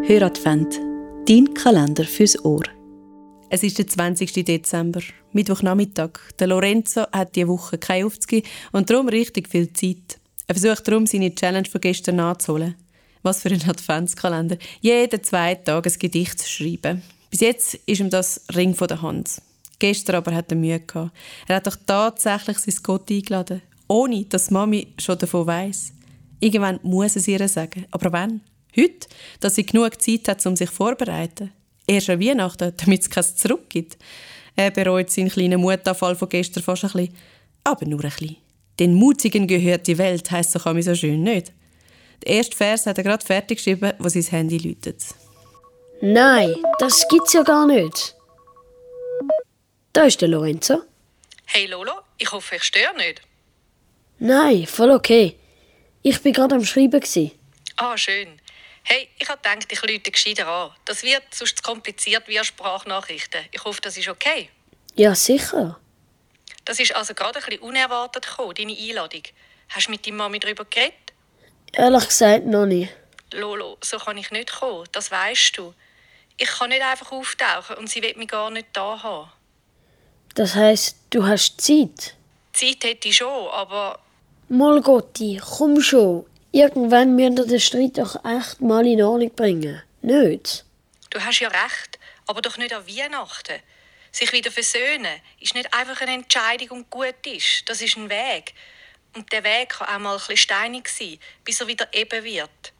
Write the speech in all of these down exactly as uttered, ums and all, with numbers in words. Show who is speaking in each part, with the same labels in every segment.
Speaker 1: Hör-Advent, dein Kalender fürs Ohr. Es ist der zwanzigsten Dezember, Mittwochnachmittag. Der Lorenzo hat diese Woche keine Aufzüge und darum richtig viel Zeit. Er versucht darum, seine Challenge von gestern nachzuholen. Was für ein Adventskalender. Jeden zweiten Tag ein Gedicht zu schreiben. Bis jetzt ist ihm das Ring von der Hand. Gestern aber hat er Mühe gehabt. Er hat doch tatsächlich sein Gott eingeladen, ohne dass Mami schon davon weiss. Irgendwann muss es ihr sagen. Aber wann? Heute? Dass sie genug Zeit hat, um sich vorzubereiten. Erst an Weihnachten, damit es kein Zurück gibt. Er bereut seinen kleinen Mutanfall von gestern fast ein bisschen. Aber nur ein bisschen. Den Mutigen gehört die Welt, heisst doch so schön, nicht? Den ersten Vers hat er gerade fertig geschrieben, wo sein Handy läutet.
Speaker 2: Nein, das gibt's ja gar nicht. Da ist der Lorenzo.
Speaker 3: Hey Lolo, ich hoffe, ich störe nicht.
Speaker 2: Nein, voll okay. Ich bin gerade am Schreiben.
Speaker 3: Ah, schön. Hey, ich habe gedacht, ich rufe gescheiter an. Das wird sonst zu kompliziert wie Sprachnachrichten. Ich hoffe, das ist okay.
Speaker 2: Ja, sicher.
Speaker 3: Das ist also gerade ein bisschen unerwartet gekommen, deine Einladung. Hast du mit deiner Mami darüber geredet?
Speaker 2: Ehrlich gesagt noch nicht.
Speaker 3: Lolo, so kann ich nicht kommen, das weisst du. Ich kann nicht einfach auftauchen und sie will mich gar nicht da haben.
Speaker 2: Das heisst, du hast Zeit?
Speaker 3: Zeit hätte ich schon, aber...
Speaker 2: Mal Gotti, komm schon. Irgendwann müssen wir den Streit doch echt mal in Ordnung bringen. Nicht?
Speaker 3: Du hast ja recht, aber doch nicht an Weihnachten. Sich wieder versöhnen ist nicht einfach eine Entscheidung und gut ist. Das ist ein Weg. Und der Weg kann auch mal ein bisschen steinig sein, bis er wieder eben wird.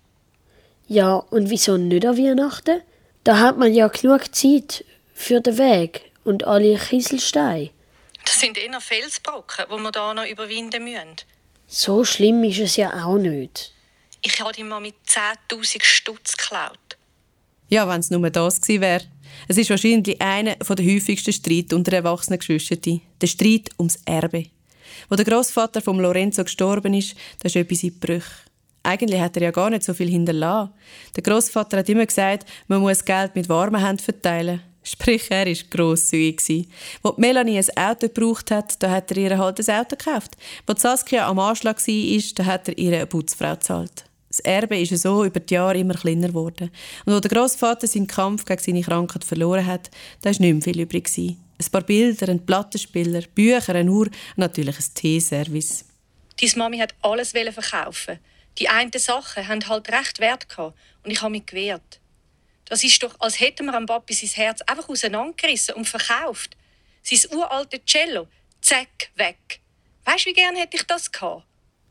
Speaker 2: Ja, und wieso nicht an Weihnachten? Da hat man ja genug Zeit für den Weg und alle Kieselsteine.
Speaker 3: Das sind eher Felsbrocken, die wir hier noch überwinden müssen.
Speaker 2: So schlimm ist es ja auch nicht.
Speaker 3: Ich habe die Mami zehntausend Stutz geklaut.
Speaker 1: Ja, wenn es nur das gewesen wäre. Es ist wahrscheinlich einer der häufigsten Streits unter erwachsenen Geschwistern. Der Streit ums Erbe. Wo der Grossvater von Lorenzo gestorben ist, da ist etwas in Bruch. Eigentlich hat er ja gar nicht so viel hinterlassen. Der Grossvater hat immer gesagt, man muss Geld mit warmen Händen verteilen. Sprich, er war grosszügig. Als Melanie ein Auto gebraucht hat, da hat er ihr halt ein Auto gekauft. Als Saskia am Anschlag war, da hat er ihr eine Putzfrau gezahlt. Das Erbe ist so über die Jahre immer kleiner geworden. Und als der Grossvater seinen Kampf gegen seine Krankheit verloren hat, da war nicht mehr viel übrig. Ein paar Bilder, ein Plattenspieler, Bücher, eine Uhr und natürlich ein Teeservice.
Speaker 3: Deine Mami hat alles verkaufen. Die einen Sachen haben halt recht Wert gehabt und ich habe mich gewehrt. Das ist doch, als hätten wir am Papi sein Herz einfach auseinandergerissen und verkauft. Sein uralte Cello, zack, weg. Weisst du, wie gern hätte ich das gehabt?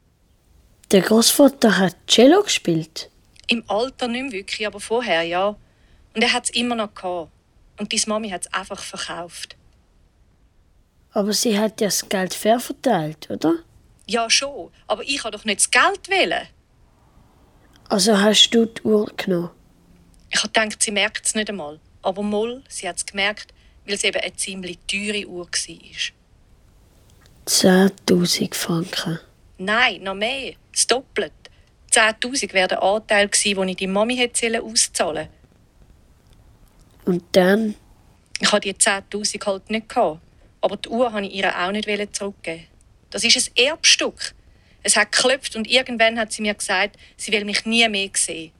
Speaker 2: Der Grossvater hat Cello gespielt?
Speaker 3: Im Alter nicht mehr wirklich, aber vorher, ja. Und er hat es immer noch gehabt. Und deine Mami hat es einfach verkauft.
Speaker 2: Aber sie hat ja das Geld fair verteilt, oder?
Speaker 3: Ja, schon. Aber ich wollte doch nicht das Geld wählen.
Speaker 2: Also hast du die Uhr genommen?
Speaker 3: Ich habe gedacht, sie merkt es nicht einmal. Aber mal, sie hat es gemerkt, weil es eben eine ziemlich teure Uhr war.
Speaker 2: zehntausend Franken.
Speaker 3: Nein, noch mehr. Das Doppelte. zehntausend wäre der Anteil gewesen, den ich die Mami hätte auszahlen.
Speaker 2: Und dann?
Speaker 3: Ich hatte die zehntausend halt nicht gehabt. Aber die Uhr wollte ich ihr auch nicht zurückgeben. Das ist ein Erbstück. Es hat geklopft und irgendwann hat sie mir gesagt, sie will mich nie mehr sehen.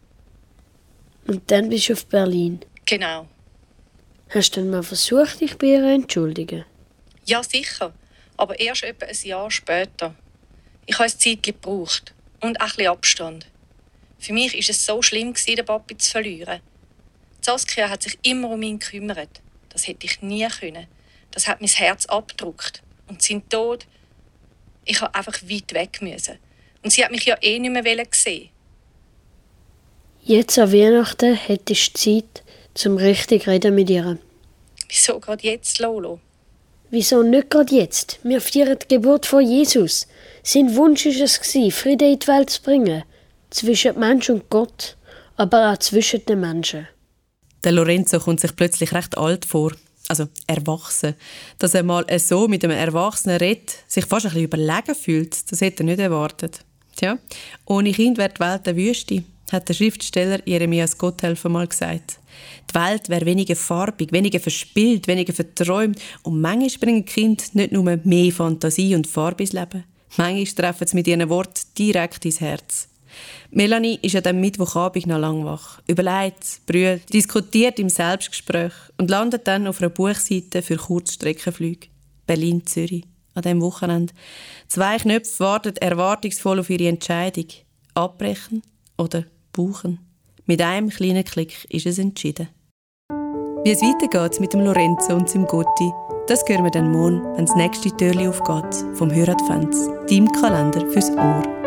Speaker 2: Und dann bist du auf Berlin?
Speaker 3: Genau.
Speaker 2: Hast du dann mal versucht, dich bei ihr zu entschuldigen?
Speaker 3: Ja, sicher. Aber erst etwa ein Jahr später. Ich habe ein Zeit gebraucht. Und auch ein bisschen Abstand. Für mich war es so schlimm, den Papi zu verlieren. Saskia hat sich immer um ihn gekümmert. Das hätte ich nie können. Das hat mein Herz abgedrückt. Und sein Tod, ich musste einfach weit weg müssen. Und sie hat mich ja eh nicht mehr sehen.
Speaker 2: Jetzt an Weihnachten hättest du Zeit, zum richtig reden mit ihr.
Speaker 3: Wieso gerade jetzt, Lolo?
Speaker 2: Wieso nicht gerade jetzt? Wir feiern die Geburt von Jesus. Sein Wunsch war es, Frieden in die Welt zu bringen. Zwischen Mensch und Gott, aber auch zwischen den Menschen.
Speaker 1: Der Lorenzo kommt sich plötzlich recht alt vor. Also erwachsen. Dass er mal so mit einem Erwachsenen redet, sich fast ein bisschen überlegen fühlt, das hätte er nicht erwartet. Tja, ohne Kind wäre die Welt eine Wüste, hat der Schriftsteller Jeremias Gotthelfer mal gesagt. Die Welt wäre weniger farbig, weniger verspielt, weniger verträumt und manchmal bringen Kinder nicht nur mehr Fantasie und Farbe ins Leben. Manchmal treffen sie mit ihren Worten direkt ins Herz. Melanie ist an diesem Mittwochabend noch lang wach, überlegt, brüht, diskutiert im Selbstgespräch und landet dann auf einer Buchseite für Kurzstreckenflüge. Berlin-Zürich, an diesem Wochenende. Zwei Knöpfe warten erwartungsvoll auf ihre Entscheidung. Abbrechen oder buchen. Mit einem kleinen Klick ist es entschieden. Wie es weitergeht mit dem Lorenzo und seinem Gotti, das hören wir dann morgen, wenn das nächste Türchen aufgeht vom Höradvents, deinem Kalender fürs Ohr.